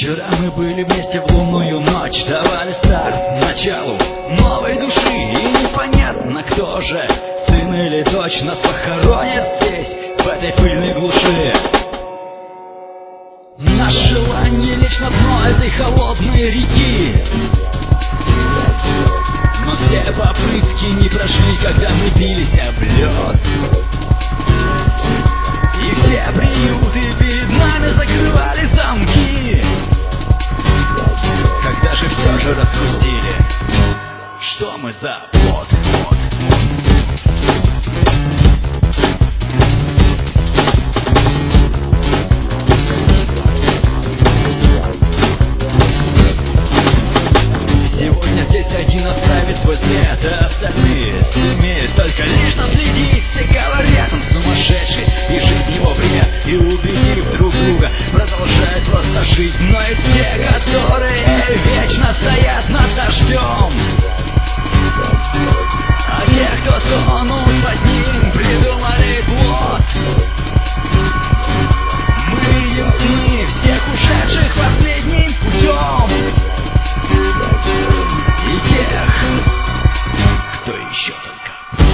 Вчера мы были вместе в лунную ночь, давали старт началу новой души. И непонятно, кто же, сын или дочь, нас похоронят здесь, в этой пыльной глуши. Наше желание лечь на дно этой холодной реки, но все попытки не прошли, когда мы бились об лед. И все приюты перед нами закрывали замки. Когда же все же раскусили, что мы за плод? Сегодня здесь один оставит свой след, а остальные сумеют только лишь наследить. Все говорят, он сумасшедший, и жизнь его бред. И убедив друг друга, продолжают просто жить. Но и те, которые вечно стоят над дождем, а те, кто тонут под ним, придумали плод. Мы видим сны всех ушедших последним путем, и тех, кто еще только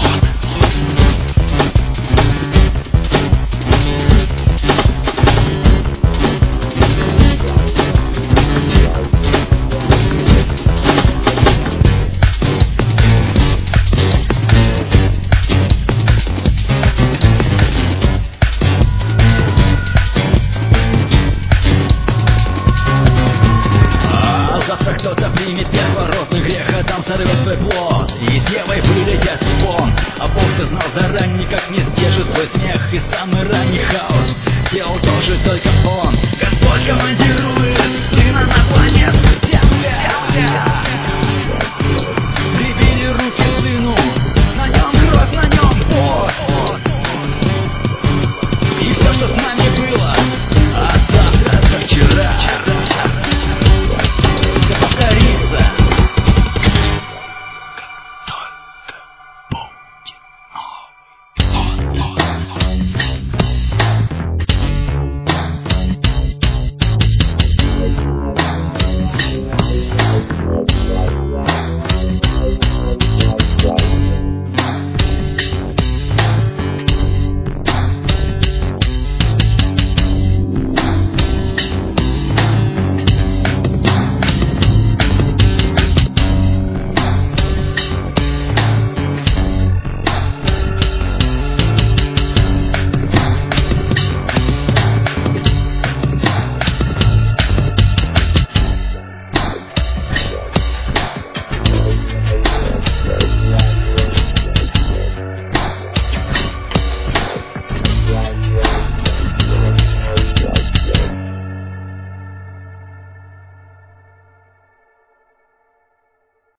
кто-то примет первородный грех, а там сорвет свой плод, и с Евой вылетят вон. А Бог все знал заранее, как не сдержит свой смех, и самый ранний хаос делал тоже только он. Господь командирует сына на планету Земля.